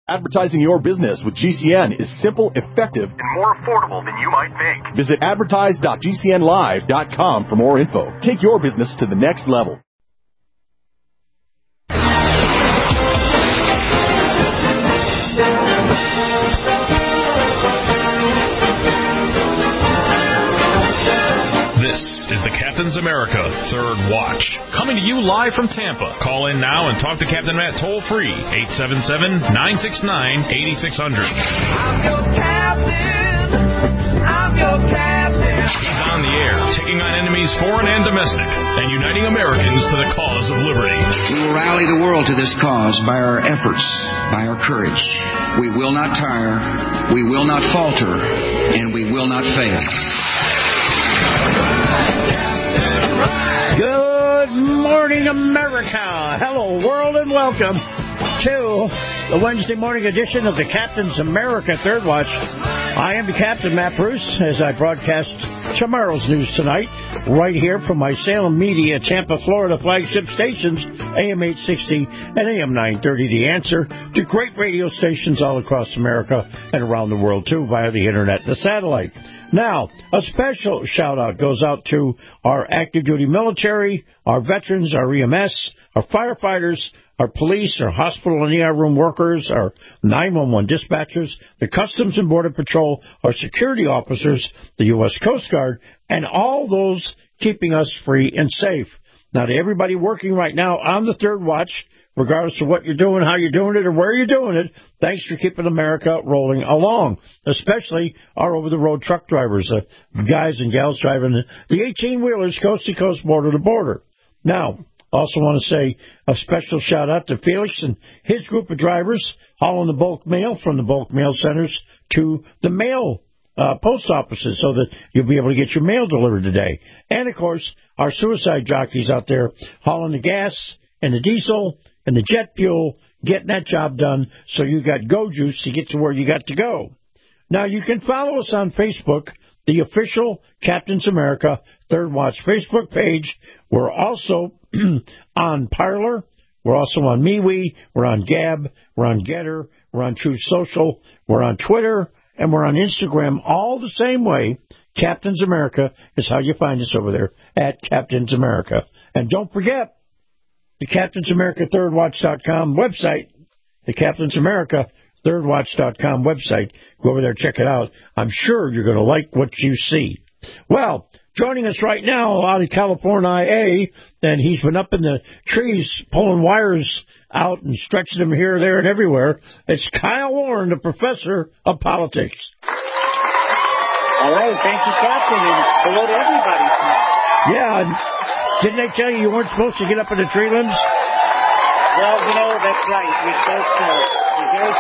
Advertising your business with GCN is simple, effective, and more affordable than you might think. Visit advertise.gcnlive.com for more info. Take your business to the next level. This is the Captain's America Third Watch, coming to you live from Tampa. Call in now and talk to Captain Matt toll-free, 877-969-8600. I'm your captain. I'm your captain. He's on the air, taking on enemies foreign and domestic, and uniting Americans to the cause of liberty. We will rally the world to this cause by our efforts, by our courage. We will not tire, we will not falter, and we will not fail. Good morning, America. Hello, world, and welcome to the Wednesday morning edition of the Captain's America Third Watch. I am the Captain, Matt Bruce, as I broadcast tomorrow's news tonight, right here from my Salem Media, Tampa, Florida flagship stations, AM 860 and AM 930, The Answer, to great radio stations all across America and around the world, too, via the internet and the satellite. Now, a special shout-out goes out to our active duty military, our veterans, our EMS, our firefighters, our police, our hospital and ER room workers, our 911 dispatchers, the Customs and Border Patrol, our security officers, the U.S. Coast Guard, and all those keeping us free and safe. Now, to everybody working right now on the Third Watch, regardless of what you're doing, how you're doing it, or where you're doing it, thanks for keeping America rolling along, especially our over-the-road truck drivers, guys and gals driving the 18-wheelers coast to coast, border to border. Now, also want to say a special shout-out to Felix and his group of drivers hauling the bulk mail from the bulk mail centers to the mail post offices so that you'll be able to get your mail delivered today. And, of course, our suicide jockeys out there hauling the gas and the diesel and the jet fuel, getting that job done so you got go juice to get to where you got to go. Now, you can follow us on Facebook, the official Captain's America Third Watch Facebook page. We're also on Parler. We're also on MeWe. We're on Gab. We're on Getter. We're on Truth Social. We're on Twitter. And we're on Instagram all the same way. Captain's America is how you find us over there, at Captain's America. And don't forget, the Captain's America ThirdWatch.com website, the Captain's America ThirdWatch.com website. Go over there, check it out. I'm sure you're going to like what you see. Well, joining us right now out of California, and he's been up in the trees pulling wires out and stretching them here, there, and everywhere. It's Kyle Warren, the professor of politics. All right, thank you, Captain, and hello to everybody tonight. Yeah, and didn't they tell you weren't supposed to get up in the tree limbs? Well, that's right. You're supposed to be very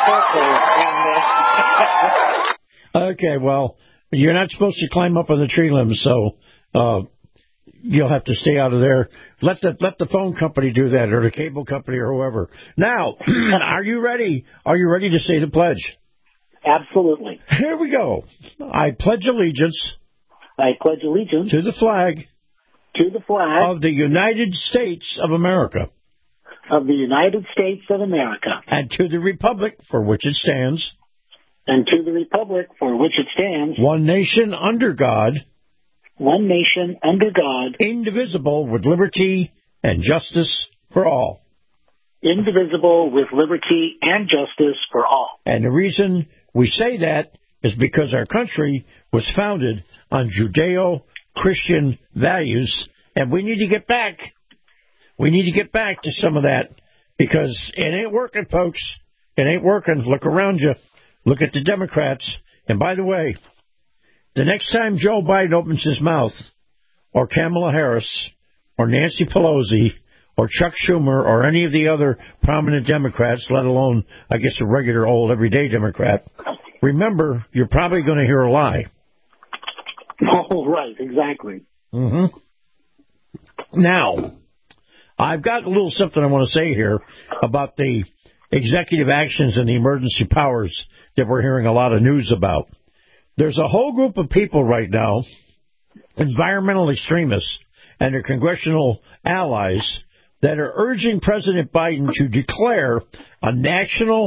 careful. Okay, well, you're not supposed to climb up on the tree limbs, so you'll have to stay out of there. Let the phone company do that, or the cable company, or whoever. Now, are you ready? Are you ready to say the pledge? Absolutely. Here we go. I pledge allegiance. I pledge allegiance to the flag. To the flag of the United States of America. Of the United States of America. And to the republic for which it stands. And to the republic for which it stands. One nation under God. One nation under God. Indivisible with liberty and justice for all. Indivisible with liberty and justice for all. And the reason we say that is because our country was founded on Judeo-Christian values, and we need to get back. We need to get back to some of that, because it ain't working, folks. It ain't working. Look around you. Look at the Democrats. And by the way, the next time Joe Biden opens his mouth, or Kamala Harris, or Nancy Pelosi, or Chuck Schumer, or any of the other prominent Democrats, let alone, I guess, a regular old everyday Democrat, remember, you're probably going to hear a lie. Oh, right, exactly. Mm-hmm. Now, I've got a little something I want to say here about the executive actions and the emergency powers that we're hearing a lot of news about. There's a whole group of people right now, environmental extremists and their congressional allies, that are urging President Biden to declare a national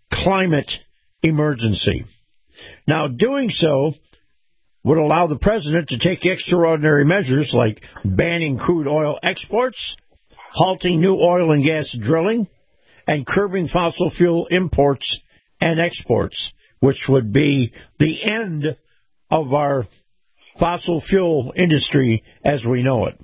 climate emergency. Now, doing so would allow the president to take extraordinary measures like banning crude oil exports, halting new oil and gas drilling, and curbing fossil fuel imports and exports, which would be the end of our fossil fuel industry as we know it.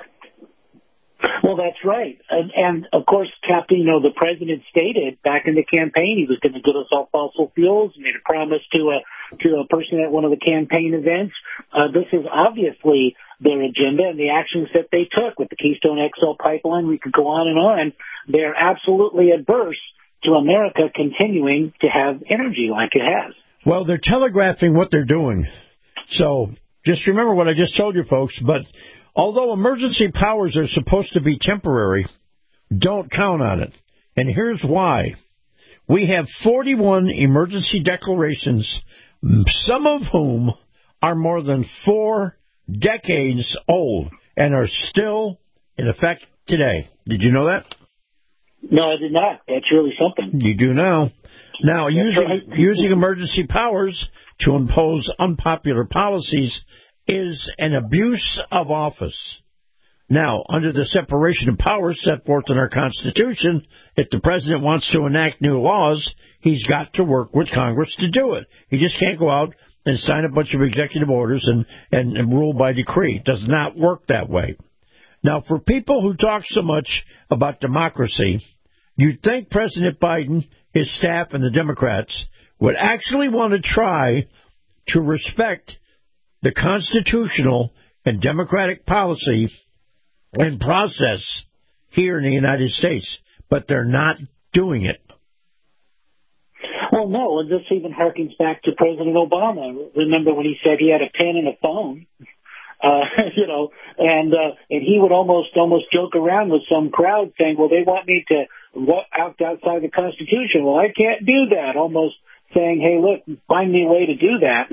Well, that's right. And of course, Captain, the president stated back in the campaign he was going to get us off fossil fuels, made a promise to a person at one of the campaign events. This is obviously their agenda and the actions that they took with the Keystone XL pipeline. We could go on and on. They're absolutely adverse to America continuing to have energy like it has. Well, they're telegraphing what they're doing. So just remember what I just told you, folks. But although emergency powers are supposed to be temporary, don't count on it. And here's why. We have 41 emergency declarations, some of whom are more than 4 decades old and are still in effect today. Did you know that? No, I did not. That's really something. You do now. Now, using emergency powers to impose unpopular policies is an abuse of office. Now, under the separation of powers set forth in our Constitution, if the president wants to enact new laws, he's got to work with Congress to do it. He just can't go out and sign a bunch of executive orders and rule by decree. It does not work that way. Now, for people who talk so much about democracy, you'd think President Biden, his staff, and the Democrats would actually want to try to respect the constitutional and democratic policy and process here in the United States, but they're not doing it. Well, no, and this even harkens back to President Obama. Remember when he said he had a pen and a phone? And he would almost joke around with some crowd saying, well, they want me to walk outside the Constitution. Well, I can't do that. Almost saying, hey, look, find me a way to do that,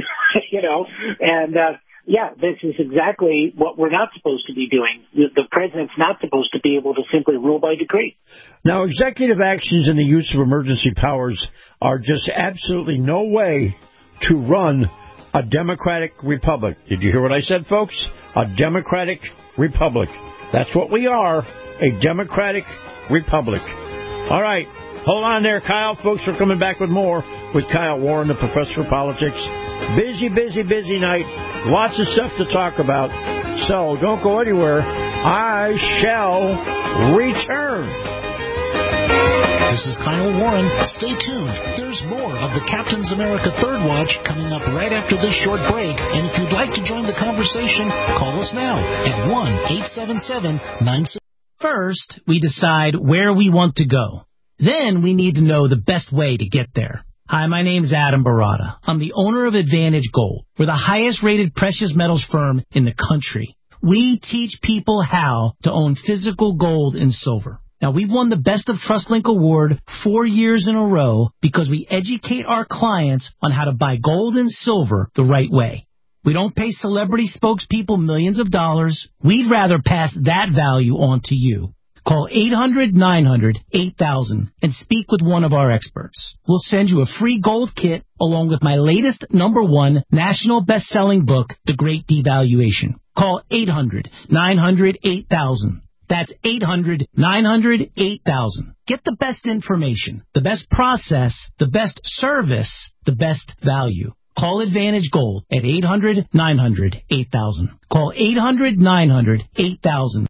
this is exactly what we're not supposed to be doing. The president's not supposed to be able to simply rule by decree. Now, executive actions and the use of emergency powers are just absolutely no way to run a democratic republic. Did you hear what I said, folks? A democratic republic. That's what we are, a democratic republic. All right. Hold on there, Kyle. Folks, we're coming back with more with Kyle Warren, the professor of politics. Busy night. Lots of stuff to talk about. So don't go anywhere. I shall return. This is Kyle Warren. Stay tuned. There's more of the Captain's America Third Watch coming up right after this short break. And if you'd like to join the conversation, call us now at 1-877-96. First, we decide where we want to go. Then we need to know the best way to get there. Hi, my name's Adam Barada. I'm the owner of Advantage Gold. We're the highest-rated precious metals firm in the country. We teach people how to own physical gold and silver. Now, we've won the Best of TrustLink Award 4 years in a row because we educate our clients on how to buy gold and silver the right way. We don't pay celebrity spokespeople millions of dollars. We'd rather pass that value on to you. Call 800-900-8000 and speak with one of our experts. We'll send you a free gold kit along with my latest #1 national best-selling book, The Great Devaluation. Call 800-900-8000. That's 800-900-8000. Get the best information, the best process, the best service, the best value. Call Advantage Gold at 800-900-8000. Call 800-900-8000.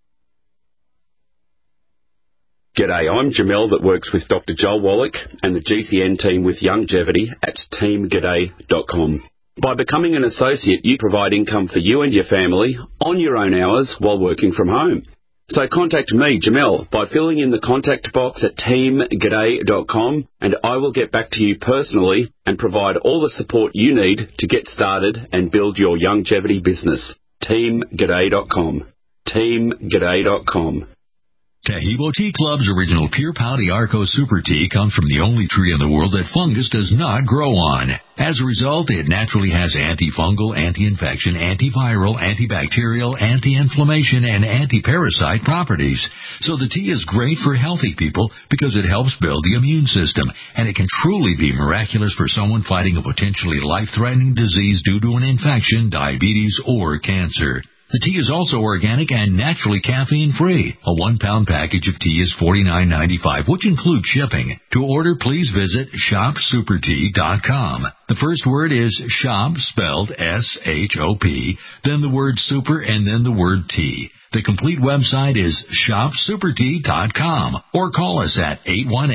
G'day, I'm Jamel that works with Dr. Joel Wallach and the GCN team with Longevity at teamg'day.com. By becoming an associate, you provide income for you and your family on your own hours while working from home. So contact me, Jamel, by filling in the contact box at teamg'day.com and I will get back to you personally and provide all the support you need to get started and build your longevity business. teamg'day.com. teamg'day.com. Tahibo Tea Club's original Pure Pouty Arco Super Tea comes from the only tree in the world that fungus does not grow on. As a result, it naturally has antifungal, anti-infection, antiviral, antibacterial, anti-inflammation, and anti-parasite properties. So the tea is great for healthy people because it helps build the immune system, and it can truly be miraculous for someone fighting a potentially life-threatening disease due to an infection, diabetes, or cancer. The tea is also organic and naturally caffeine-free. A 1-pound package of tea is $49.95, which includes shipping. To order, please visit shopsupertea.com. The first word is shop, spelled S-H-O-P, then the word super, and then the word tea. The complete website is shopsupertea.com, or call us at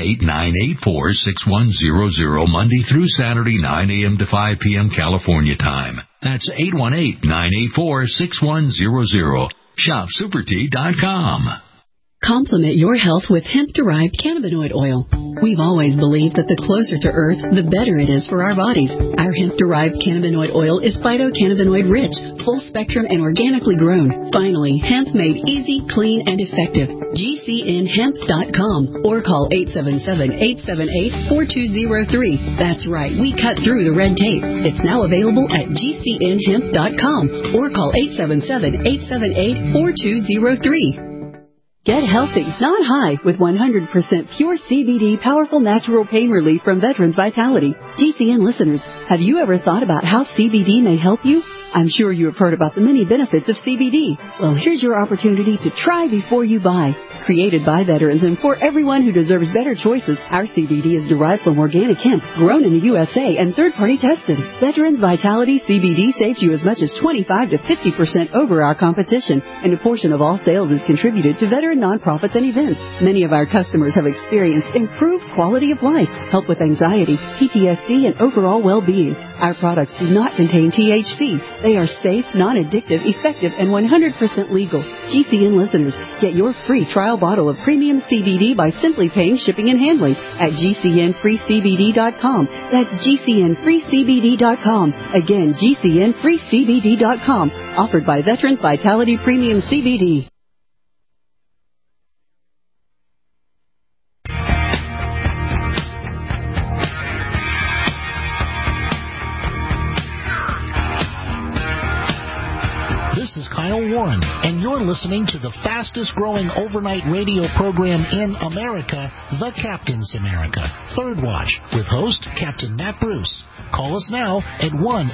818-984-6100 Monday through Saturday, 9 a.m. to 5 p.m. California time. That's 818-984-6100. Shopsupertea.com. Complement your health with hemp-derived cannabinoid oil. We've always believed that the closer to Earth, the better it is for our bodies. Our hemp-derived cannabinoid oil is phytocannabinoid-rich, full-spectrum, and organically grown. Finally, hemp made easy, clean, and effective. GCNhemp.com or call 877-878-4203. That's right, we cut through the red tape. It's now available at GCNhemp.com or call 877-878-4203. Get healthy, not high, with 100% pure CBD powerful natural pain relief from Veterans Vitality. GCN listeners, have you ever thought about how CBD may help you? I'm sure you have heard about the many benefits of CBD. Well, here's your opportunity to try before you buy. Created by veterans and for everyone who deserves better choices, our CBD is derived from organic hemp, grown in the USA, and third-party tested. Veterans Vitality CBD saves you as much as 25 to 50% over our competition, and a portion of all sales is contributed to veteran nonprofits and events. Many of our customers have experienced improved quality of life, help with anxiety, PTSD, and overall well-being. Our products do not contain THC. They are safe, non-addictive, effective, and 100% legal. GCN listeners, get your free trial bottle of premium CBD by simply paying shipping and handling at GCNFreeCBD.com. That's GCNFreeCBD.com. Again, GCNFreeCBD.com. Offered by Veterans Vitality Premium CBD. This is Kyle Warren, and you're listening to the fastest-growing overnight radio program in America, The Captain's America, Third Watch, with host Captain Matt Bruce. Call us now at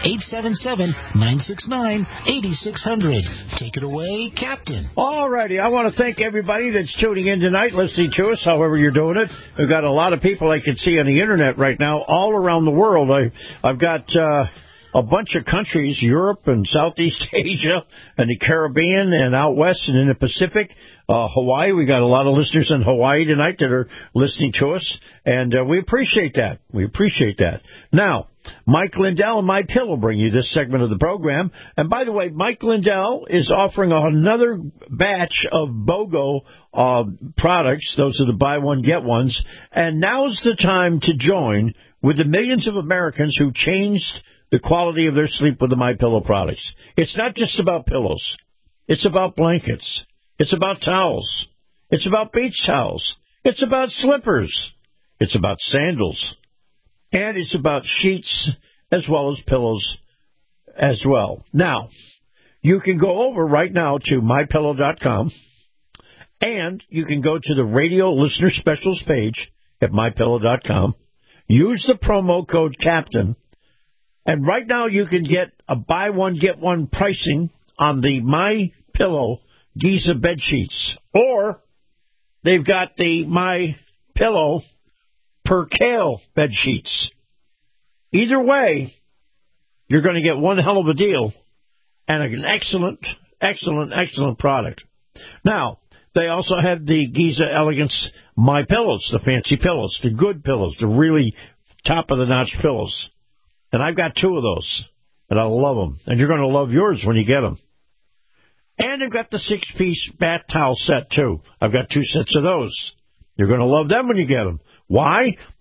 1-877-969-8600. Take it away, Captain. All righty. I want to thank everybody that's tuning in tonight, listening to us, however you're doing it. We've got a lot of people I can see on the Internet right now all around the world. I've got a bunch of countries, Europe and Southeast Asia and the Caribbean and out west and in the Pacific. Hawaii, we got a lot of listeners in Hawaii tonight that are listening to us, and we appreciate that. We appreciate that. Now, Mike Lindell and MyPillow bring you this segment of the program. And by the way, Mike Lindell is offering another batch of BOGO products. Those are the buy one, get ones. And now's the time to join with the millions of Americans who changed the quality of their sleep with the MyPillow products. It's not just about pillows. It's about blankets. It's about towels. It's about beach towels. It's about slippers. It's about sandals. And it's about sheets as well as pillows as well. Now, you can go over right now to MyPillow.com, and you can go to the radio listener specials page at MyPillow.com. Use the promo code CAPTAIN, and right now you can get a buy one, get one pricing on the MyPillow Giza bed sheets. Or they've got the MyPillow Percale bed sheets. Either way, you're going to get one hell of a deal and an excellent, excellent, excellent product. Now, they also have the Giza Elegance MyPillows, the fancy pillows, the good pillows, the really top-of-the-notch pillows. And I've got two of those, and I love them. And you're going to love yours when you get them. And they've got the 6-piece bath towel set, too. I've got 2 sets of those. You're going to love them when you get them. Why?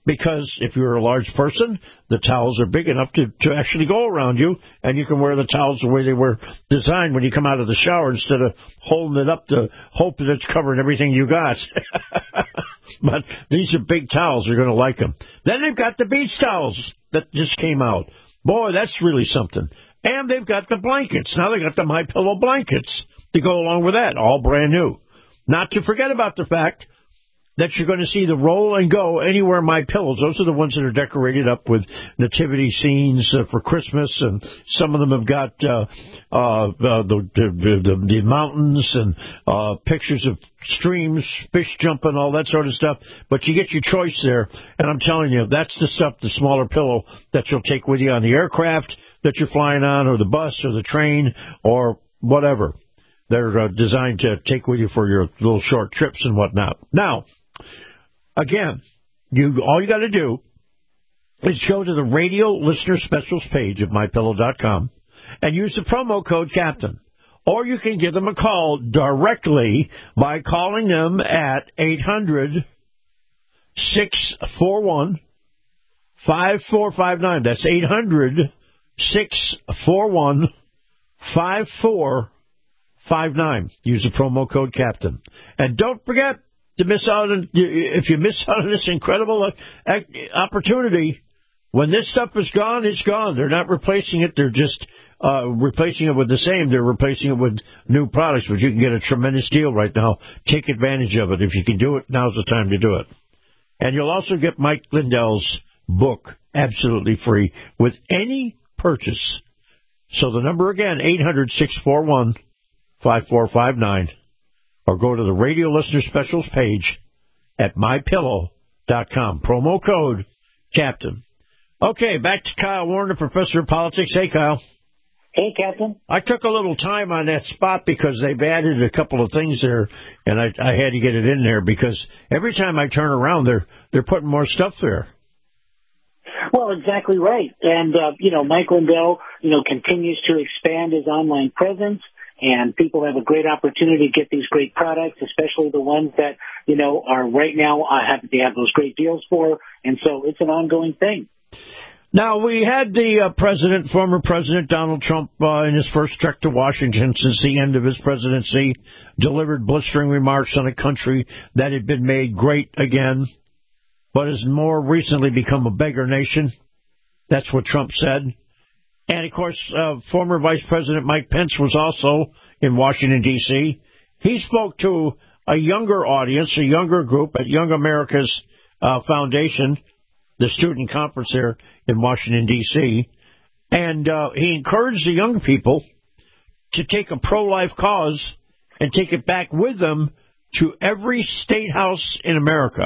Because if you're a large person, the towels are big enough to actually go around you, and you can wear the towels the way they were designed when you come out of the shower instead of holding it up to hope that it's covering everything you got. But these are big towels. You're going to like them. Then they've got the beach towels that just came out. Boy, that's really something. And they've got the blankets. Now they got the MyPillow blankets to go along with that, all brand new. Not to forget about the fact that you're going to see the Roll and Go Anywhere MyPillows. Those are the ones that are decorated up with nativity scenes for Christmas, and some of them have got the mountains and pictures of streams, fish jumping, all that sort of stuff. But you get your choice there, and I'm telling you, that's the stuff, the smaller pillow that you'll take with you on the aircraft that you're flying on, or the bus, or the train, or whatever. They're designed to take with you for your little short trips and whatnot. Now, again, all you got to do is go to the radio listener specials page of MyPillow.com and use the promo code Captain. Or you can give them a call directly by calling them at 800-641-5459. That's 800-641-5459. Use the promo code Captain. And don't forget to miss out on, if you miss out on this incredible opportunity, when this stuff is gone, it's gone. They're not replacing it. They're just replacing it with the same. They're replacing it with new products, but you can get a tremendous deal right now. Take advantage of it. If you can do it, now's the time to do it. And you'll also get Mike Lindell's book absolutely free with any purchase. So the number again, 800-641-5459. Or go to the Radio Listener Specials page at MyPillow.com. Promo code Captain. Okay, back to Kyle Warner, Professor of Politics. Hey, Kyle. Hey, Captain. I took a little time on that spot because they've added a couple of things there, and I had to get it in there because every time I turn around, they're putting more stuff there. Well, exactly right. And, Mike Lindell, continues to expand his online presence. And people have a great opportunity to get these great products, especially the ones that, are right now, they have those great deals for. And so it's an ongoing thing. Now, we had the former President Donald Trump, in his first trek to Washington since the end of his presidency, delivered blistering remarks on a country that had been made great again, but has more recently become a beggar nation. That's what Trump said. And, of course, former Vice President Mike Pence was also in Washington, D.C. He spoke to a younger audience, a younger group at Young America's Foundation, the student conference here in Washington, D.C., and he encouraged the young people to take a pro-life cause and take it back with them to every state house in America.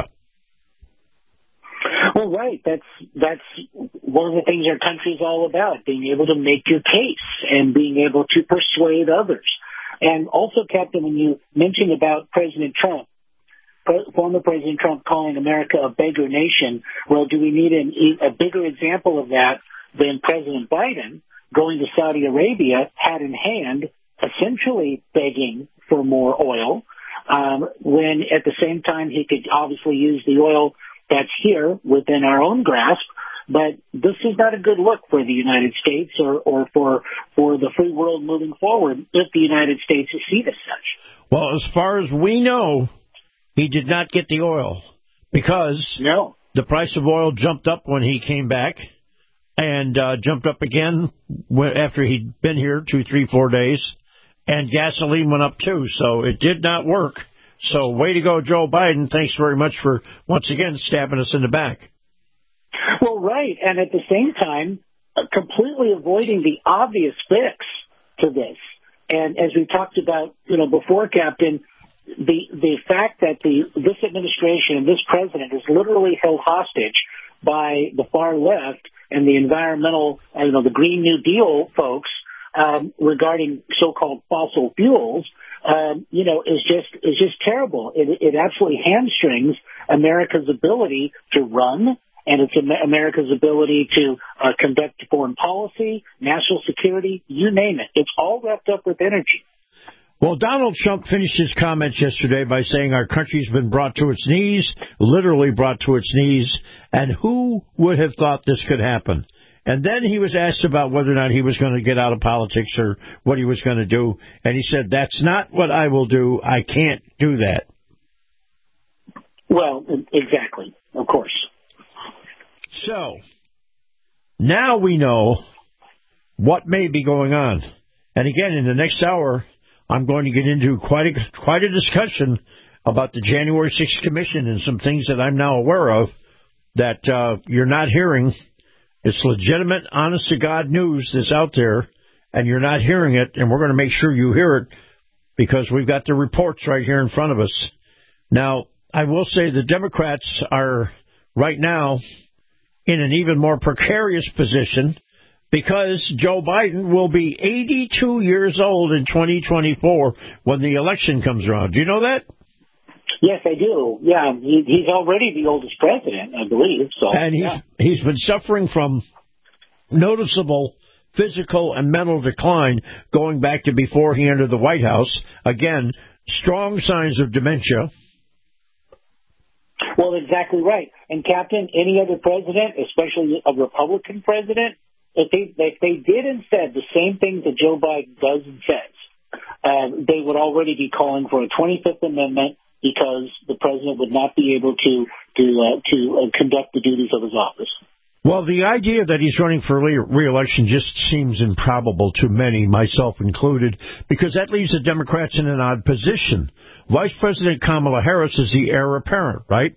Well, right. That's one of the things our country is all about, being able to make your case and being able to persuade others. And also, Captain, when you mentioned about President Trump, former President Trump calling America a beggar nation, well, do we need a bigger example of that than President Biden going to Saudi Arabia, hat in hand, essentially begging for more oil, when at the same time he could obviously use the oil that's here within our own grasp. But this is not a good look for the United States or for the free world moving forward if the United States is seen as such. Well, as far as we know, he did not get the oil because the price of oil jumped up when he came back and jumped up again after he'd been here 2, 3, 4 days, and gasoline went up too. So it did not work. So way to go, Joe Biden. Thanks very much for, once again, stabbing us in the back. Well, right. And at the same time, completely avoiding the obvious fix to this. And as we talked about, before, Captain, the fact that this administration and this president is literally held hostage by the far left and the environmental, the Green New Deal folks regarding so-called fossil fuels, is just terrible. It absolutely hamstrings America's ability to run, and it's America's ability to conduct foreign policy, national security, you name it. It's all wrapped up with energy. Well, Donald Trump finished his comments yesterday by saying our country's been brought to its knees, literally brought to its knees, and who would have thought this could happen? And then he was asked about whether or not he was going to get out of politics or what he was going to do, and he said, that's not what I will do. I can't do that. Well, exactly, of course. So, now we know what may be going on. And again, in the next hour, I'm going to get into quite a discussion about the January 6th Commission and some things that I'm now aware of that you're not hearing. It's legitimate, honest-to-God news that's out there, and you're not hearing it, and we're going to make sure you hear it because we've got the reports right here in front of us. Now, I will say the Democrats are right now in an even more precarious position because Joe Biden will be 82 years old in 2024 when the election comes around. Do you know that? Yes, I do. Yeah, he's already the oldest president, I believe. So, and he's been suffering from noticeable physical and mental decline going back to before he entered the White House. Again, strong signs of dementia. Well, exactly right. And, Captain, any other president, especially a Republican president, if they did and said the same things that Joe Biden does and says, they would already be calling for a 25th Amendment because the president would not be able to conduct the duties of his office. Well, the idea that he's running for re-election just seems improbable to many, myself included, because that leaves the Democrats in an odd position. Vice President Kamala Harris is the heir apparent, right?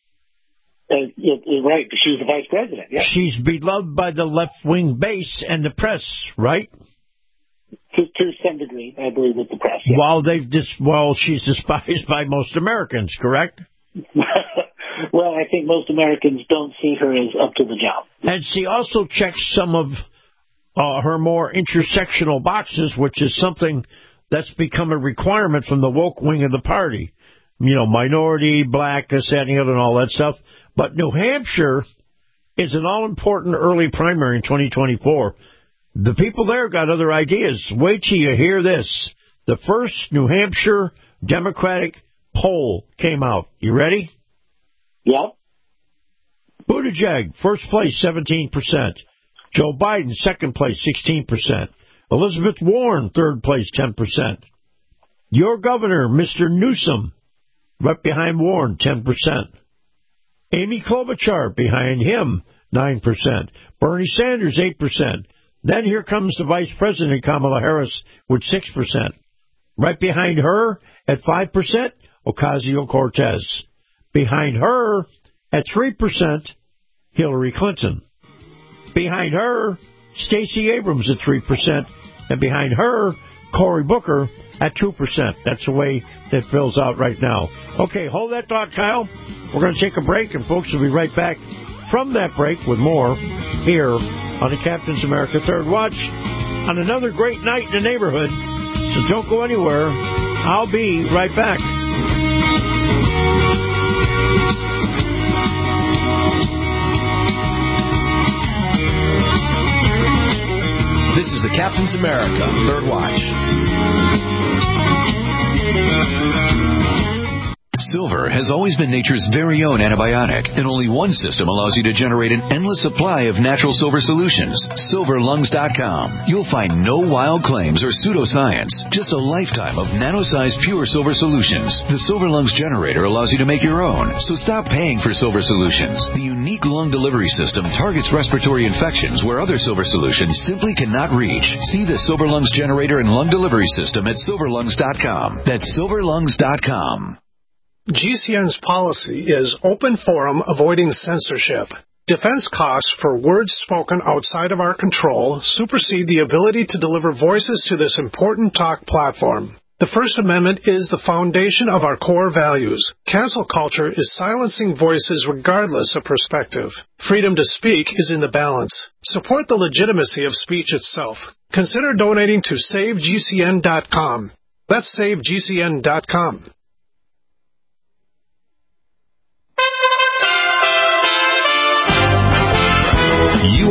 Right, she's the vice president, yeah. She's beloved by the left-wing base and the press, right? To some degree, I believe, with the press. Yeah. While she's despised by most Americans, correct? Well, I think most Americans don't see her as up to the job. And she also checks some of her more intersectional boxes, which is something that's become a requirement from the woke wing of the party. You know, minority, black, this, that, and the other, and all that stuff. But New Hampshire is an all-important early primary in 2024. The people there got other ideas. Wait till you hear this. The first New Hampshire Democratic poll came out. You ready? Yep. Buttigieg, first place, 17%. Joe Biden, second place, 16%. Elizabeth Warren, third place, 10%. Your governor, Mr. Newsom, right behind Warren, 10%. Amy Klobuchar, behind him, 9%. Bernie Sanders, 8%. Then here comes the Vice President, Kamala Harris, with 6%. Right behind her, at 5%, Ocasio-Cortez. Behind her, at 3%, Hillary Clinton. Behind her, Stacey Abrams at 3%. And behind her, Cory Booker at 2%. That's the way that fills out right now. Okay, hold that thought, Kyle. We're going to take a break, and folks will be right back from that break with more here on the Captain's America Third Watch on another great night in the neighborhood. So don't go anywhere. I'll be right back. This is the Captain's America Third Watch. Silver has always been nature's very own antibiotic, and only one system allows you to generate an endless supply of natural silver solutions. SilverLungs.com. You'll find no wild claims or pseudoscience, just a lifetime of nano-sized pure silver solutions. The Silver Lungs generator allows you to make your own, so stop paying for silver solutions. The unique lung delivery system targets respiratory infections where other silver solutions simply cannot reach. See the Silver Lungs generator and lung delivery system at SilverLungs.com. That's SilverLungs.com. GCN's policy is open forum, avoiding censorship. Defense costs for words spoken outside of our control supersede the ability to deliver voices to this important talk platform. The First Amendment is the foundation of our core values. Cancel culture is silencing voices regardless of perspective. Freedom to speak is in the balance. Support the legitimacy of speech itself. Consider donating to SaveGCN.com. That's SaveGCN.com.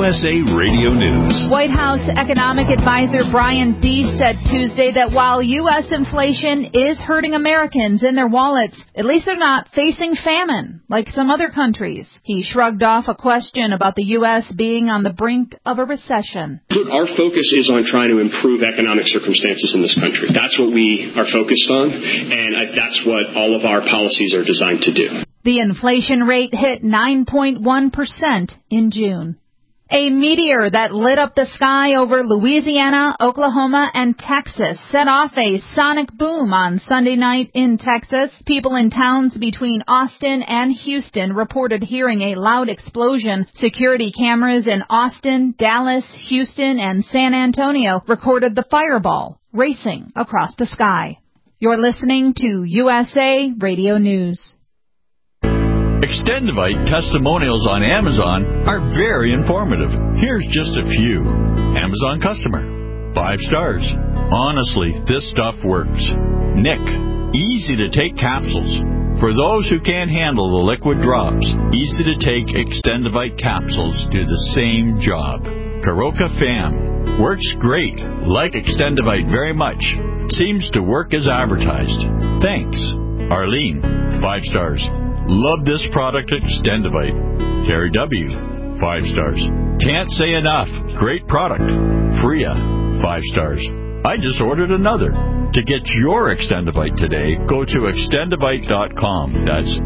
USA Radio News. White House economic advisor Brian Deese said Tuesday that while U.S. inflation is hurting Americans in their wallets, at least they're not facing famine like some other countries. He shrugged off a question about the U.S. being on the brink of a recession. Look, our focus is on trying to improve economic circumstances in this country. That's what we are focused on, and that's what all of our policies are designed to do. The inflation rate hit 9.1% in June. A meteor that lit up the sky over Louisiana, Oklahoma, and Texas set off a sonic boom on Sunday night in Texas. People in towns between Austin and Houston reported hearing a loud explosion. Security cameras in Austin, Dallas, Houston, and San Antonio recorded the fireball racing across the sky. You're listening to USA Radio News. Extendivite testimonials on Amazon are very informative. Here's just a few. Amazon customer. 5 stars. Honestly, this stuff works. Nick. Easy to take capsules. For those who can't handle the liquid drops, easy to take Extendivite capsules do the same job. Karoka Fam. Works great. Like Extendivite very much. Seems to work as advertised. Thanks. Arlene. 5 stars. Love this product, Extendivite. Terry W. 5 stars. Can't say enough. Great product. Freya. 5 stars. I just ordered another. To get your Extendivite today, go to Extendivite.com. That's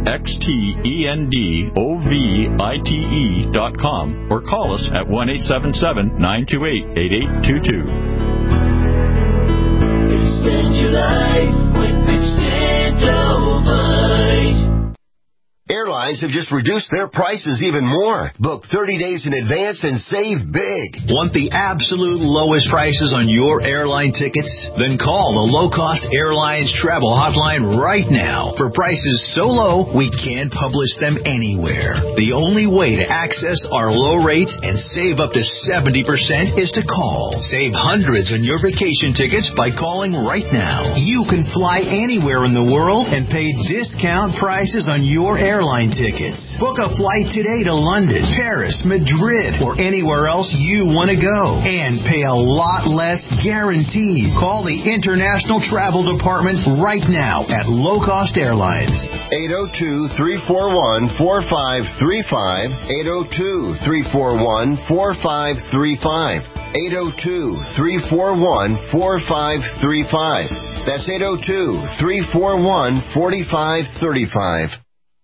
XTENDOVITE.com or call us at 1-877-928-8822. Extend your life with Extendovite. Airlines have just reduced their prices even more. Book 30 days in advance and save big. Want the absolute lowest prices on your airline tickets? Then call the Low Cost Airlines Travel Hotline right now. For prices so low, we can't publish them anywhere. The only way to access our low rates and save up to 70% is to call. Save hundreds on your vacation tickets by calling right now. You can fly anywhere in the world and pay discount prices on your airline tickets. Book a flight today to London, Paris, Madrid, or anywhere else you want to go. And pay a lot less guaranteed. Call the International Travel Department right now at Low Cost Airlines. 802-341-4535. 802-341-4535. 802-341-4535. That's 802-341-4535.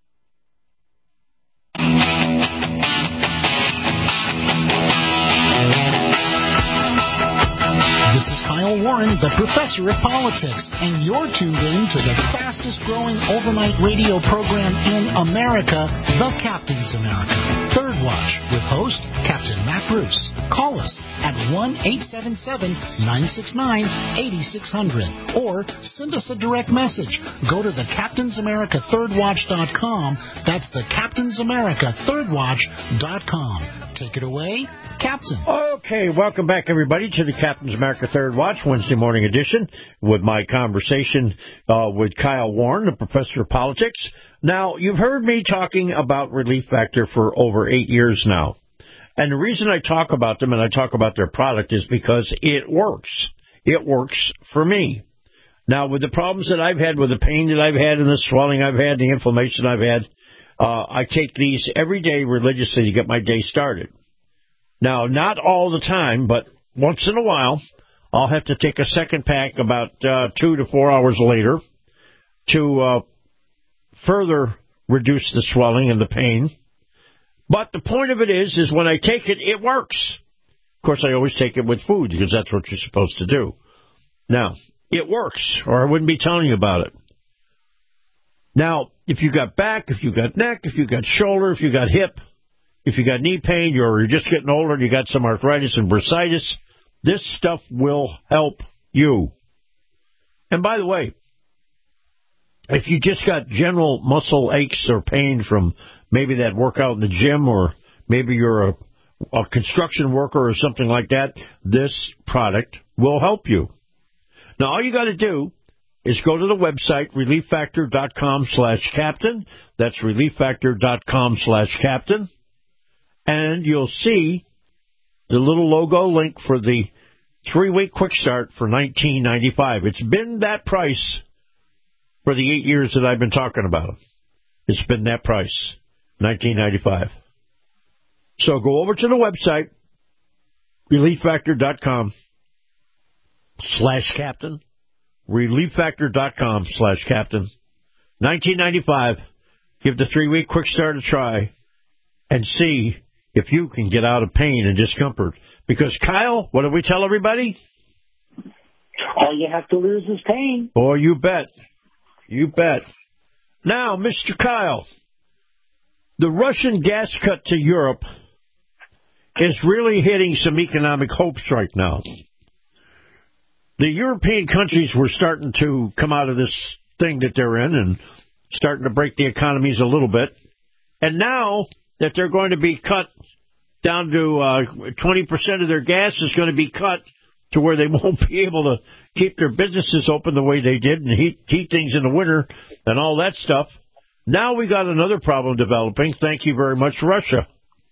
This is Kyle Warren, the professor of politics, and you're tuned in to the fastest growing overnight radio program in America, The Captain's America. Third Watch with host Captain Matt Bruce. Call us at 1-877-969-8600 or send us a direct message. Go to the CaptainsAmericaThirdWatch.com. That's the CaptainsAmericaThirdWatch.com. Take it away, Captain. Okay, welcome back, everybody, to the Captain's America Third Watch, Wednesday morning edition, with my conversation with Kyle Warren, the professor of politics. Now, you've heard me talking about Relief Factor for over 8 years now. And the reason I talk about them and I talk about their product is because it works. It works for me. Now, with the problems that I've had, with the pain that I've had and the swelling I've had, the inflammation I've had, I take these every day religiously to get my day started. Now, not all the time, but once in a while, I'll have to take a second pack about 2 to 4 hours later to further reduce the swelling and the pain. But the point of it is when I take it, it works. Of course, I always take it with food because that's what you're supposed to do. Now, it works, or I wouldn't be telling you about it. Now, if you got back, if you got neck, if you got shoulder, if you got hip, if you got knee pain, or you're just getting older and you got some arthritis and bursitis, this stuff will help you. And by the way, if you just got general muscle aches or pain from maybe that workout in the gym, or maybe you're a construction worker or something like that, this product will help you. Now, all you got to do is go to the website, relieffactor.com/captain. That's relieffactor.com/captain. And you'll see the little logo link for the 3-week quick start for $19.95. It's been that price for the 8 years that I've been talking about it. It's been that price, $19.95. So go over to the website, ReliefFactor.com/captain, ReliefFactor.com/captain, $19.95. Give the 3-week quick start a try and see if you can get out of pain and discomfort. Because, Kyle, what do we tell everybody? All you have to lose is pain. Oh, you bet. You bet. Now, Mr. Kyle, the Russian gas cut to Europe is really hitting some economic hopes right now. The European countries were starting to come out of this thing that they're in and starting to break the economies a little bit. And now that they're going to be cut down to 20% of their gas is going to be cut to where they won't be able to keep their businesses open the way they did and heat things in the winter and all that stuff. Now we got another problem developing. Thank you very much, Russia.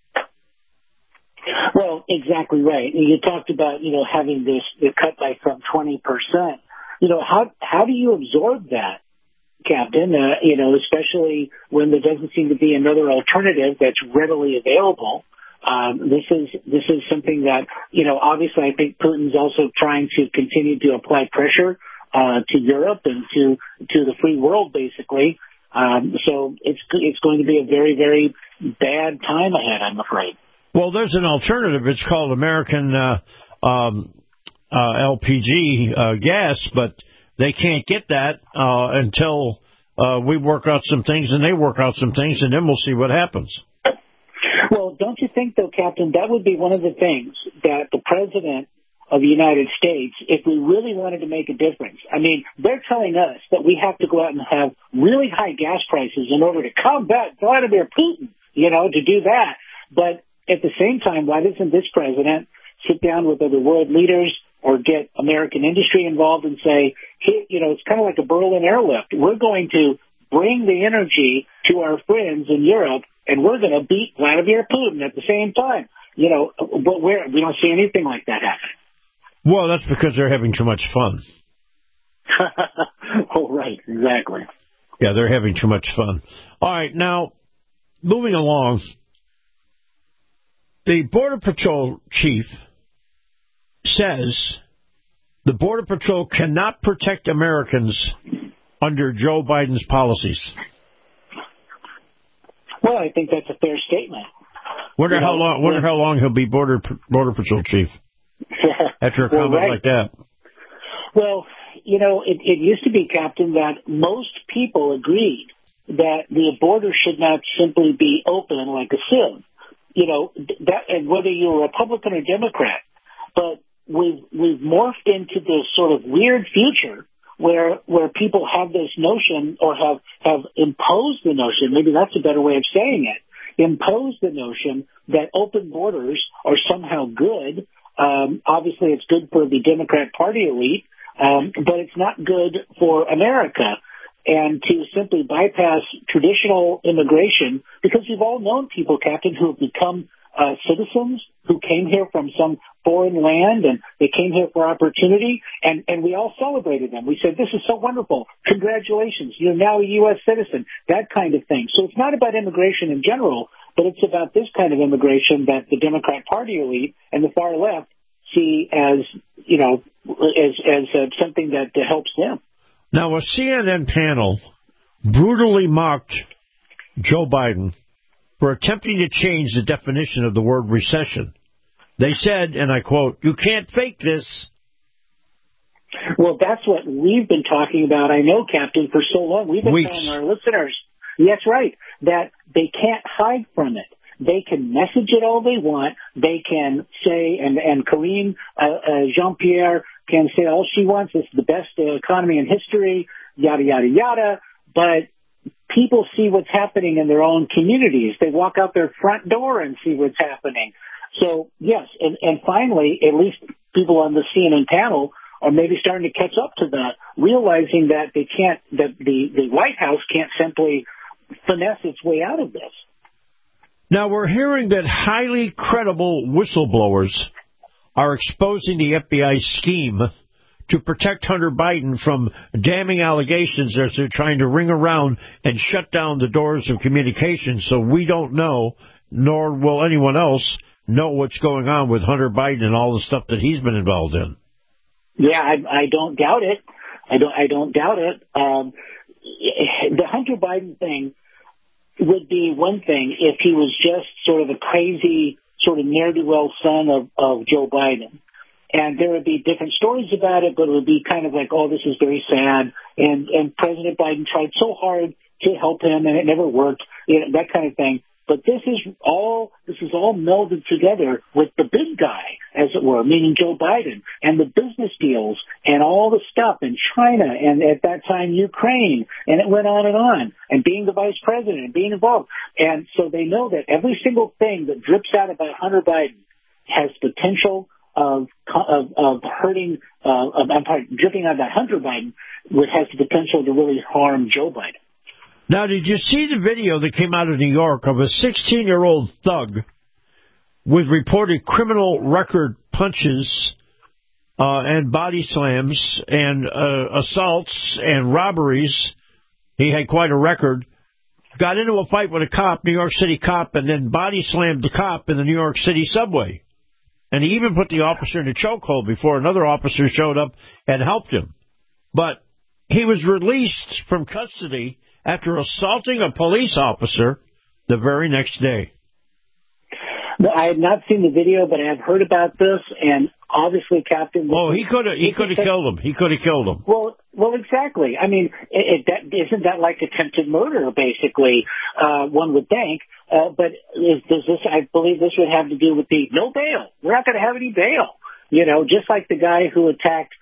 Well, exactly right. You talked about, having this cut by from 20%. How do you absorb that, Captain? Especially when there doesn't seem to be another alternative that's readily available. This is something that, obviously I think Putin's also trying to continue to apply pressure to Europe and to the free world, basically. So it's going to be a very, very bad time ahead, I'm afraid. Well, there's an alternative. It's called American LPG gas, but they can't get that until we work out some things and they work out some things, and then we'll see what happens. Well, don't you think, though, Captain, that would be one of the things that the President of the United States, if we really wanted to make a difference, I mean, they're telling us that we have to go out and have really high gas prices in order to combat Vladimir Putin, to do that. But at the same time, why doesn't this president sit down with other world leaders or get American industry involved and say, hey, it's kind of like a Berlin airlift. We're going to bring the energy to our friends in Europe, and we're going to beat Vladimir Putin at the same time. But we don't see anything like that happening. Well, that's because they're having too much fun. Oh, right, exactly. Yeah, they're having too much fun. All right, now, moving along, the Border Patrol chief says the Border Patrol cannot protect Americans under Joe Biden's policies. Well, I think that's a fair statement. Wonder how long he'll be Border Patrol chief after a comment like that. Well, it used to be, Captain, that most people agreed that the border should not simply be open like a sieve. That, and whether you're a Republican or Democrat, but we've morphed into this sort of weird future where people have this notion or have imposed the notion, maybe that's a better way of saying it, imposed the notion that open borders are somehow good. Obviously, it's good for the Democrat Party elite, but it's not good for America. And to simply bypass traditional immigration, because we've all known people, Captain, who have become citizens who came here from some foreign land, and they came here for opportunity, and we all celebrated them. We said, this is so wonderful. Congratulations. You're now a U.S. citizen, that kind of thing. So it's not about immigration in general, but it's about this kind of immigration that the Democrat Party elite and the far left see as, as something that helps them. Now, a CNN panel brutally mocked Joe Biden for attempting to change the definition of the word recession. They said, and I quote, "You can't fake this." Well, that's what we've been talking about, I know, Captain, for so long. We've been telling our listeners, that's right, that they can't hide from it. They can message it all they want. They can say, and Karine Jean-Pierre can say all she wants, it's the best economy in history, yada, yada, yada. But people see what's happening in their own communities. They walk out their front door and see what's happening. So, yes, and finally, at least people on the CNN panel are maybe starting to catch up to that, realizing that they can't, that the White House can't simply finesse its way out of this. Now, we're hearing that highly credible whistleblowers are exposing the FBI scheme to protect Hunter Biden from damning allegations as they're trying to ring around and shut down the doors of communication, so we don't know, nor will anyone else know what's going on with Hunter Biden and all the stuff that he's been involved in. Yeah, I don't doubt it. I don't doubt it. The Hunter Biden thing would be one thing if he was just sort of a crazy, sort of ne'er-do-well son of Joe Biden. And there would be different stories about it, but it would be kind of like, oh, this is very sad. And President Biden tried so hard to help him, and it never worked, that kind of thing. But this is all melded together with the big guy, as it were, meaning Joe Biden, and the business deals and all the stuff in China and at that time Ukraine, and it went on, and being the vice president and being involved. And so they know that every single thing that drips out about Hunter Biden has potential of hurting, dripping out about Hunter Biden, which has the potential to really harm Joe Biden. Now, did you see the video that came out of New York of a 16-year-old thug with reported criminal record punches and body slams and assaults and robberies? He had quite a record. Got into a fight with a cop, New York City cop, and then body slammed the cop in the New York City subway. And he even put the officer in a chokehold before another officer showed up and helped him. But he was released from custody after assaulting a police officer the very next day. I have not seen the video, but I have heard about this, and obviously, Captain... Oh, he could have killed him. He could have killed him. Well, exactly. I mean, isn't that like attempted murder, basically, one would think? But does this? I believe this would have to do with the no bail. We're not going to have any bail. Just like the guy who attacked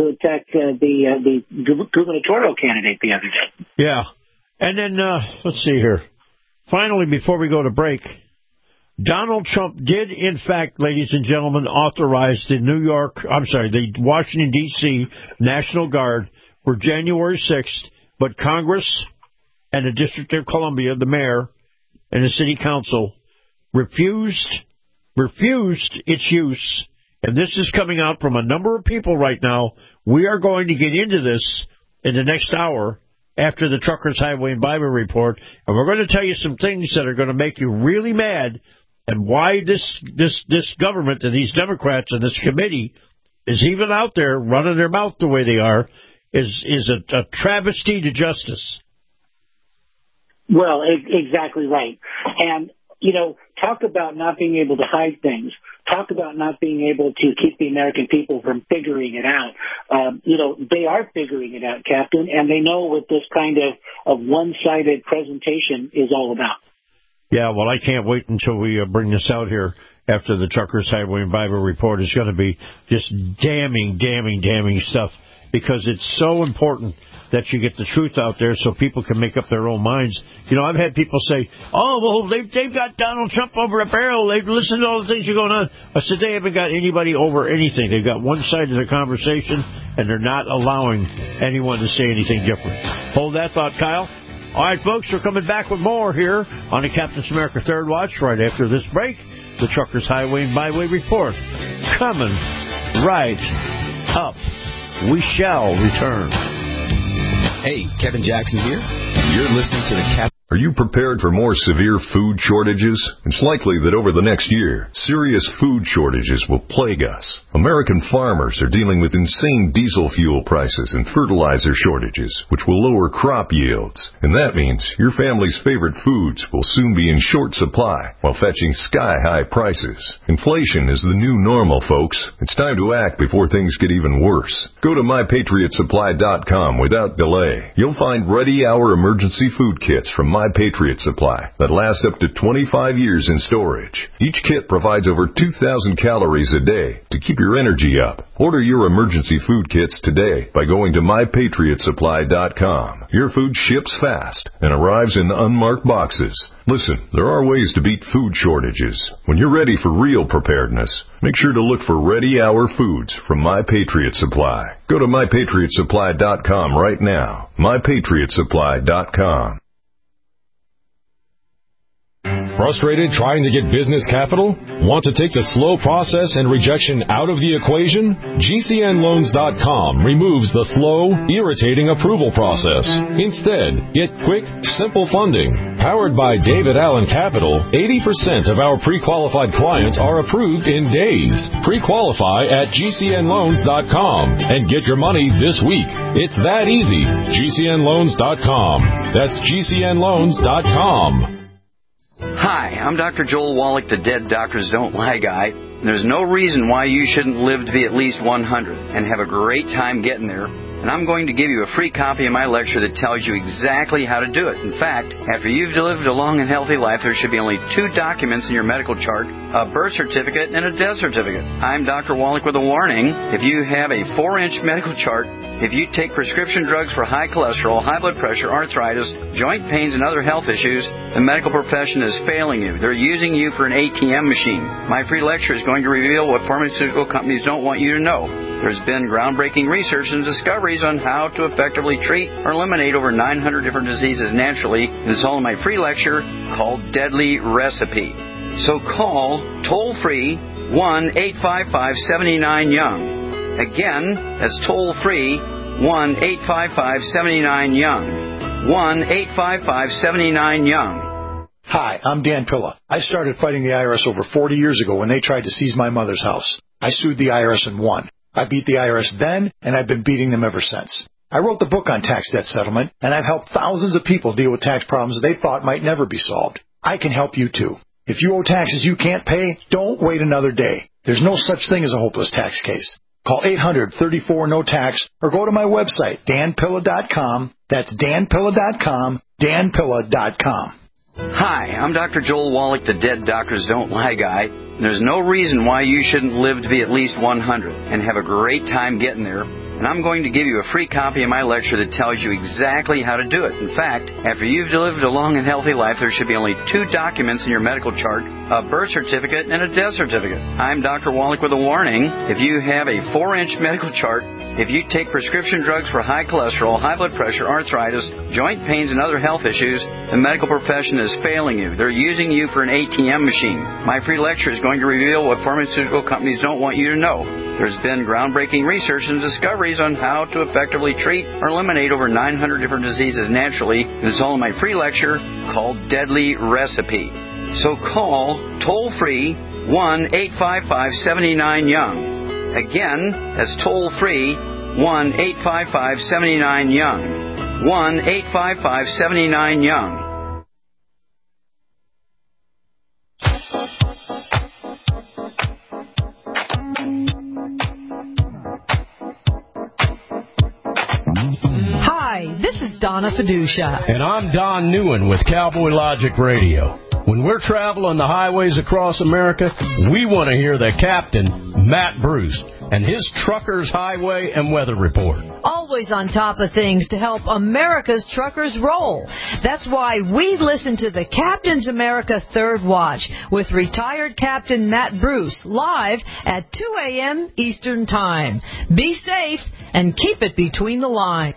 the gubernatorial candidate the other day. Yeah. And then, let's see here. Finally, before we go to break, Donald Trump did, in fact, ladies and gentlemen, authorize the Washington, D.C. National Guard for January 6th, but Congress and the District of Columbia, the mayor, and the city council refused its use. And this is coming out from a number of people right now. We are going to get into this in the next hour after the Truckers, Highway, and Byway report, and we're going to tell you some things that are going to make you really mad, and why this government and these Democrats and this committee is even out there running their mouth the way they are is a travesty to justice. Well, exactly right. And, talk about not being able to hide things. Talk about not being able to keep the American people from figuring it out. They are figuring it out, Captain, and they know what this kind of one-sided presentation is all about. Yeah, well, I can't wait until we bring this out here after the Truckers, Highway, and Byway report. Is going to be just damning stuff, because it's so important that you get the truth out there so people can make up their own minds. I've had people say, oh, well, they've got Donald Trump over a barrel. They've listened to all the things that are going on. I said they haven't got anybody over anything. They've got one side of the conversation, and they're not allowing anyone to say anything different. Hold that thought, Kyle. All right, folks, we're coming back with more here on the Captain's America Third Watch right after this break. The Truckers, Highway, and Byway report coming right up. We shall return. Hey, Kevin Jackson here. You're listening to the Captain. Are you prepared for more severe food shortages? It's likely that over the next year, serious food shortages will plague us. American farmers are dealing with insane diesel fuel prices and fertilizer shortages, which will lower crop yields. And that means your family's favorite foods will soon be in short supply while fetching sky-high prices. Inflation is the new normal, folks. It's time to act before things get even worse. Go to MyPatriotSupply.com without delay. You'll find ready-hour emergency food kits from My Patriot Supply that last up to 25 years in storage. Each kit provides over 2,000 calories a day to keep your energy up. Order your emergency food kits today by going to MyPatriotSupply.com. Your food ships fast and arrives in unmarked boxes. Listen, there are ways to beat food shortages. When you're ready for real preparedness, make sure to look for ready-hour foods from My Patriot Supply. Go to MyPatriotSupply.com right now. MyPatriotSupply.com. Frustrated trying to get business capital? Want to take the slow process and rejection out of the equation? GCNLoans.com removes the slow, irritating approval process. Instead, get quick, simple funding. Powered by David Allen Capital, 80% of our pre-qualified clients are approved in days. Pre-qualify at GCNLoans.com and get your money this week. It's that easy. GCNLoans.com. That's GCNLoans.com. Hi, I'm Dr. Joel Wallach, the Dead Doctors Don't Lie guy. There's no reason why you shouldn't live to be at least 100 and have a great time getting there. And I'm going to give you a free copy of my lecture that tells you exactly how to do it. In fact, after you've lived a long and healthy life, there should be only 2 documents in your medical chart, a birth certificate and a death certificate. I'm Dr. Wallach with a warning. If you have a 4-inch medical chart, if you take prescription drugs for high cholesterol, high blood pressure, arthritis, joint pains, and other health issues, the medical profession is failing you. They're using you for an ATM machine. My free lecture is going to reveal what pharmaceutical companies don't want you to know. There's been groundbreaking research and discoveries on how to effectively treat or eliminate over 900 different diseases naturally, and it's all in my free lecture called Deadly Recipe. So call toll-free 1-855-79-YOUNG. Again, that's toll-free 1-855-79-YOUNG. 1-855-79-YOUNG. Hi, I'm Dan Pilla. I started fighting the IRS over 40 years ago when they tried to seize my mother's house. I sued the IRS and won. I beat the IRS then, and I've been beating them ever since. I wrote the book on tax debt settlement, and I've helped thousands of people deal with tax problems they thought might never be solved. I can help you too. If you owe taxes you can't pay, don't wait another day. There's no such thing as a hopeless tax case. Call 800-34-NO-TAX or go to my website, danpilla.com. That's danpilla.com, danpilla.com. Hi, I'm Dr. Joel Wallach, the Dead Doctors Don't Lie guy. There's no reason why you shouldn't live to be at least 100 and have a great time getting there. And I'm going to give you a free copy of my lecture that tells you exactly how to do it. In fact, after you've lived a long and healthy life, there should be only 2 documents in your medical chart, a birth certificate and a death certificate. I'm Dr. Wallach with a warning. If you have a 4-inch medical chart, if you take prescription drugs for high cholesterol, high blood pressure, arthritis, joint pains, and other health issues, the medical profession is failing you. They're using you for an ATM machine. My free lecture is going to reveal what pharmaceutical companies don't want you to know. There's been groundbreaking research and discoveries on how to effectively treat or eliminate over 900 different diseases naturally, and it's all in my free lecture called Deadly Recipe. So call toll-free 1-855-79-YOUNG. Again, that's toll-free 1-855-79-YOUNG. 1-855-79-YOUNG. Hi, this is Donna Fiducia. And I'm Don Newen with Cowboy Logic Radio. When we're traveling the highways across America, we want to hear the captain, Matt Bruce, and his Truckers Highway and Weather Report. Always on top of things to help America's truckers roll. That's why we listen to the Captain's America Third Watch with retired Captain Matt Bruce live at 2 a.m. Eastern Time. Be safe and keep it between the lines.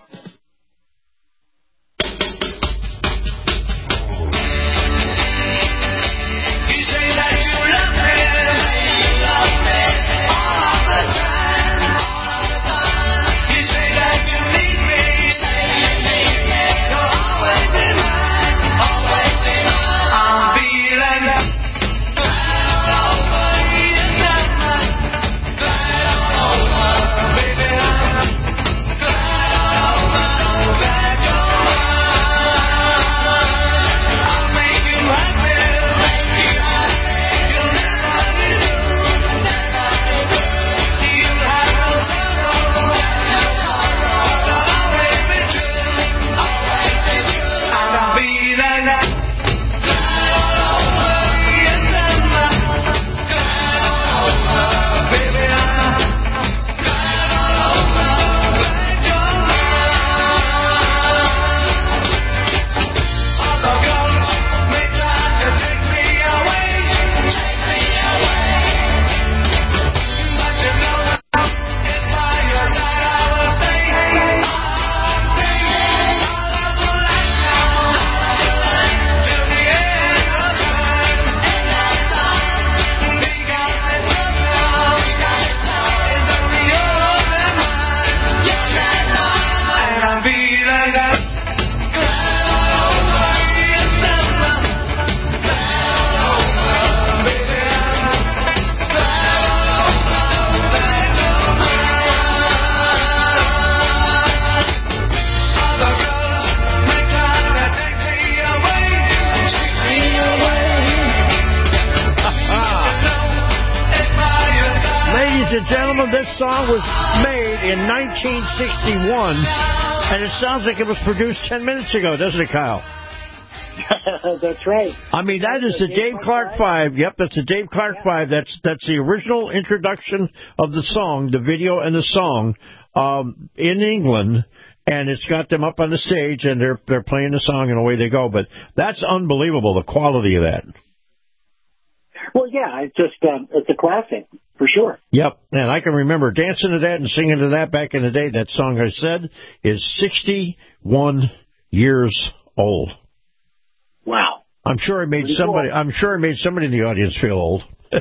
ladies and gentlemen, this song was made in 1961, and it sounds like it was produced 10 minutes ago, doesn't it, Kyle? That's right. I mean, that is the Dave Clark 5. Yep, that's the Dave Clark 5. That's the original introduction of the song, the video and the song, in England. And it's got them up on the stage, and they're playing the song, and away they go. But that's unbelievable, the quality of that. Well, yeah, it's just it's a classic for sure. Yep, and I can remember dancing to that and singing to that back in the day. That song, I said, is 61 years old. Wow. I'm sure it made somebody. Cool. I'm sure it made somebody in the audience feel old.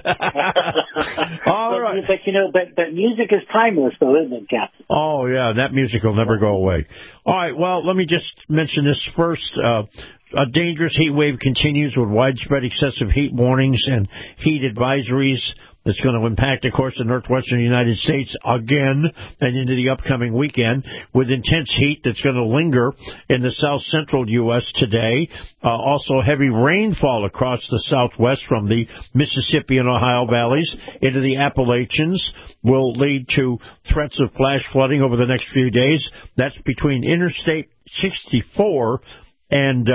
All right. But music is timeless, though, isn't it, Captain? Oh yeah, that music will never go away. All right. Well, let me just mention this first. A dangerous heat wave continues with widespread excessive heat warnings and heat advisories. That's going to impact, of course, the northwestern United States again and into the upcoming weekend with intense heat that's going to linger in the south-central U.S. today. Also, heavy rainfall across the southwest from the Mississippi and Ohio valleys into the Appalachians will lead to threats of flash flooding over the next few days. That's between Interstate 64 and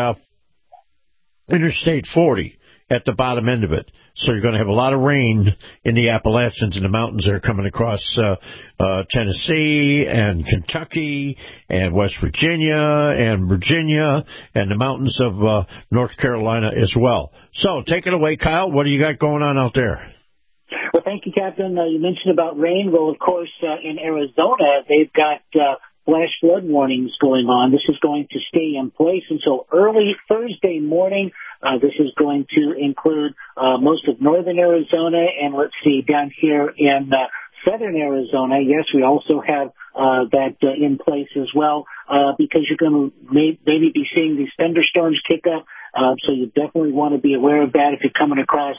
Interstate 40 at the bottom end of it. So you're going to have a lot of rain in the Appalachians and the mountains that are coming across Tennessee and Kentucky and West Virginia and the mountains of North Carolina as well. So take it away, Kyle. What do you got going on out there? Well, thank you, Captain. You mentioned about rain. Well, of course, in Arizona, they've got flash flood warnings going on. This is going to stay in place until early Thursday morning. This is going to include most of northern Arizona and, let's see, down here in southern Arizona. Yes, we also have that in place as well because you're going to maybe be seeing these thunderstorms kick up. So you definitely want to be aware of that if you're coming across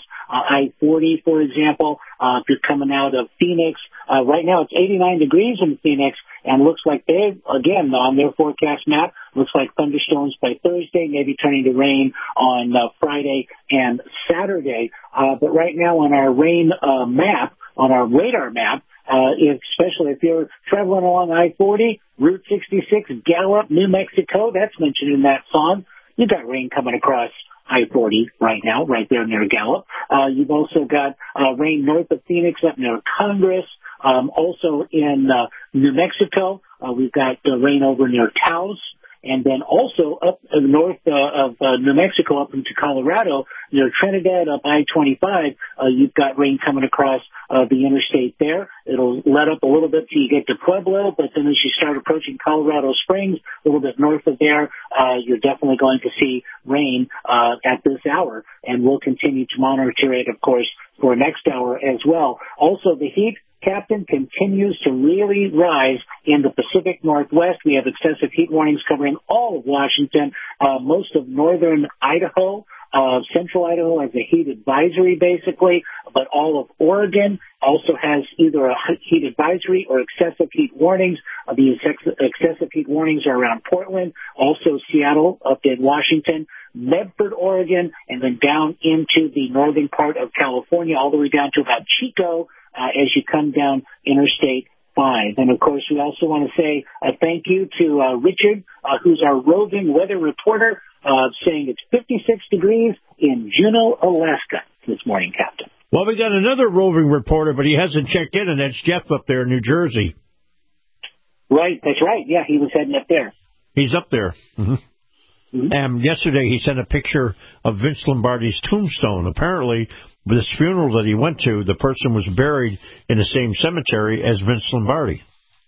I-40, for example. If you're coming out of Phoenix, right now it's 89 degrees in Phoenix, and looks like they, again, on their forecast map, looks like thunderstorms by Thursday, maybe turning to rain on Friday and Saturday. But right now on our rain map, on our radar map, especially if you're traveling along I-40, Route 66, Gallup, New Mexico, that's mentioned in that song. You've got rain coming across I-40 right now, right there near Gallup. You've also got rain north of Phoenix up near Congress. Also in New Mexico, we've got rain over near Taos. And then also up north of New Mexico up into Colorado, near Trinidad up I-25, you've got rain coming across the interstate there. It'll let up a little bit till you get to Pueblo, but then as you start approaching Colorado Springs, a little bit north of there, you're definitely going to see rain at this hour. And we'll continue to monitor it, of course, for next hour as well. Also, the heat, Captain, continues to really rise in the Pacific Northwest. We have excessive heat warnings covering all of Washington, most of northern Idaho. Central Idaho has a heat advisory, basically, but all of Oregon also has either a heat advisory or excessive heat warnings. The excessive heat warnings are around Portland, also Seattle, up in Washington, Medford, Oregon, and then down into the northern part of California, all the way down to about Chico, as you come down Interstate 5. And, of course, we also want to say a thank you to Richard, who's our roving weather reporter, saying it's 56 degrees in Juneau, Alaska this morning, Captain. Well, we got another roving reporter, but he hasn't checked in, and that's Jeff up there in New Jersey. Right, that's right. Yeah, he was heading up there. He's up there. Mm-hmm. Mm-hmm. And yesterday he sent a picture of Vince Lombardi's tombstone. Apparently, this funeral that he went to, the person was buried in the same cemetery as Vince Lombardi.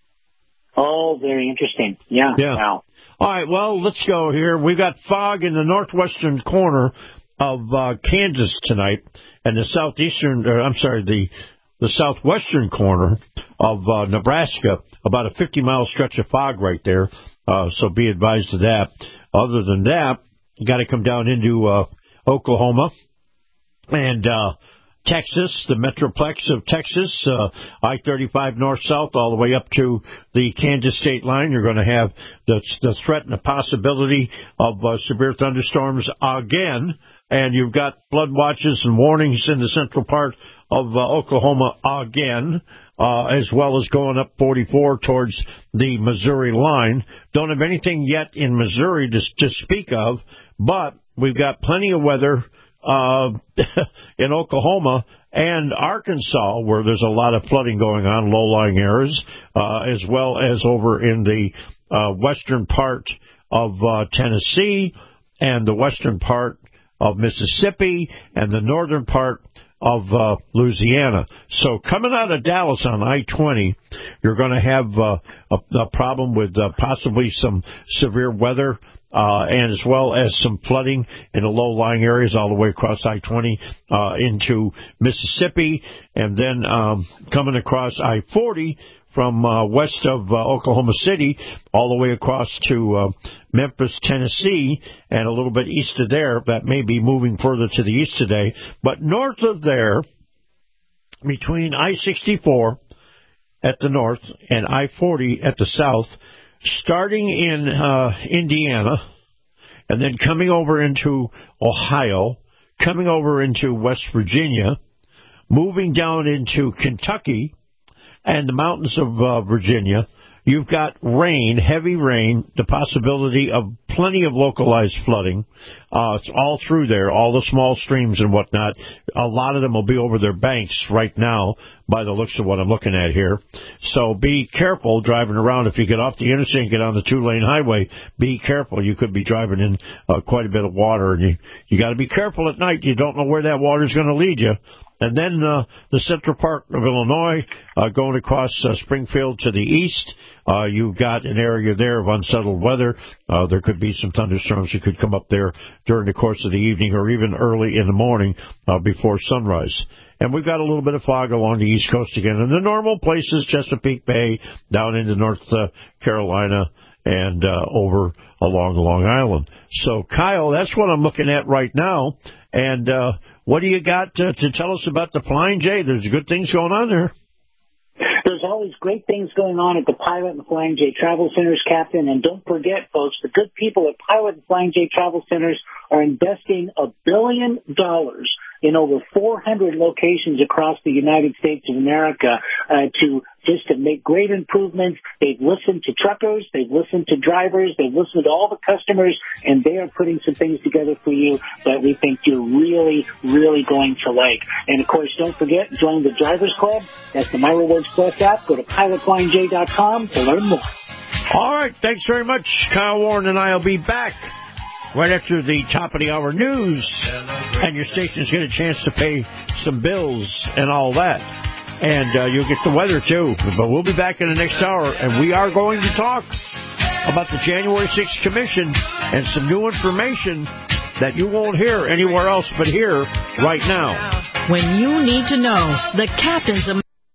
Oh, very interesting. Yeah. Wow. All right, well, let's go here. We got fog in the northwestern corner of Kansas tonight, and the southwestern corner of Nebraska, about a 50-mile stretch of fog right there, so be advised of that. Other than that, you got to come down into Oklahoma, and Texas, the Metroplex of Texas, I-35 north-south all the way up to the Kansas state line. You're going to have the threat and the possibility of severe thunderstorms again. And you've got flood watches and warnings in the central part of Oklahoma again, as well as going up 44 towards the Missouri line. Don't have anything yet in Missouri to speak of, but we've got plenty of weather in Oklahoma and Arkansas, where there's a lot of flooding going on, low-lying areas, as well as over in the western part of Tennessee and the western part of Mississippi and the northern part of Louisiana. So coming out of Dallas on I-20, you're going to have a problem with possibly some severe weather, and as well as some flooding in the low-lying areas all the way across I-20 into Mississippi, and then coming across I-40 from west of Oklahoma City all the way across to Memphis, Tennessee, and a little bit east of there. That may be moving further to the east today. But north of there, between I-64 at the north and I-40 at the south, starting in Indiana, and then coming over into Ohio, coming over into West Virginia, moving down into Kentucky and the mountains of Virginia, you've got rain, heavy rain, the possibility of plenty of localized flooding. It's all through there, all the small streams and whatnot. A lot of them will be over their banks right now by the looks of what I'm looking at here. So be careful driving around. If you get off the interstate and get on the 2-lane highway, be careful. You could be driving in quite a bit of water, and you got to be careful at night. You don't know where that water is going to lead you. And then the central part of Illinois, going across Springfield to the east, you've got an area there of unsettled weather. There could be some thunderstorms that could come up there during the course of the evening or even early in the morning before sunrise. And we've got a little bit of fog along the East Coast again. And the normal places, Chesapeake Bay, down into North Carolina, and over along Long Island. So, Kyle, that's what I'm looking at right now. And what do you got to tell us about the Flying J? There's good things going on there. There's always great things going on at the Pilot and Flying J Travel Centers, Captain. And don't forget, folks, the good people at Pilot and Flying J Travel Centers are investing $1 billion in over 400 locations across the United States of America to make great improvements. They've listened to truckers, they've listened to drivers, they've listened to all the customers, and they are putting some things together for you that we think you're really, really going to like. And, of course, don't forget, join the Drivers Club. That's the My Rewards Plus app. Go to pilotflyingj.com to learn more. All right, thanks very much. Kyle Warren and I will be back right after the top of the hour news, and your stations get a chance to pay some bills and all that. And you'll get the weather, too. But we'll be back in the next hour, and we are going to talk about the January 6th Commission and some new information that you won't hear anywhere else but here right now. When you need to know, the Captain's...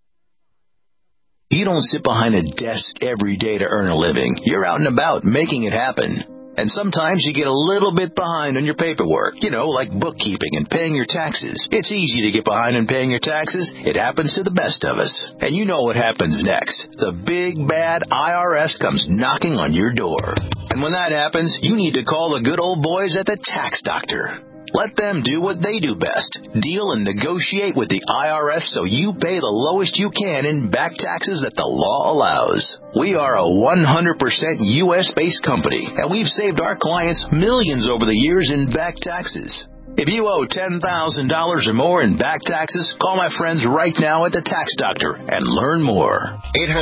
You don't sit behind a desk every day to earn a living. You're out and about making it happen. And sometimes you get a little bit behind on your paperwork, like bookkeeping and paying your taxes. It's easy to get behind on paying your taxes. It happens to the best of us. And you know what happens next. The big, bad IRS comes knocking on your door. And when that happens, you need to call the good old boys at the Tax Doctor. Let them do what they do best. Deal and negotiate with the IRS so you pay the lowest you can in back taxes that the law allows. We are a 100% U.S.-based company, and we've saved our clients millions over the years in back taxes. If you owe $10,000 or more in back taxes, call my friends right now at the Tax Doctor and learn more.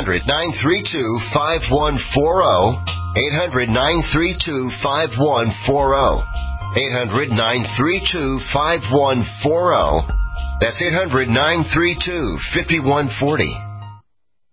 800-932-5140. 800-932-5140. 800-932-5140. That's 800-932-5140.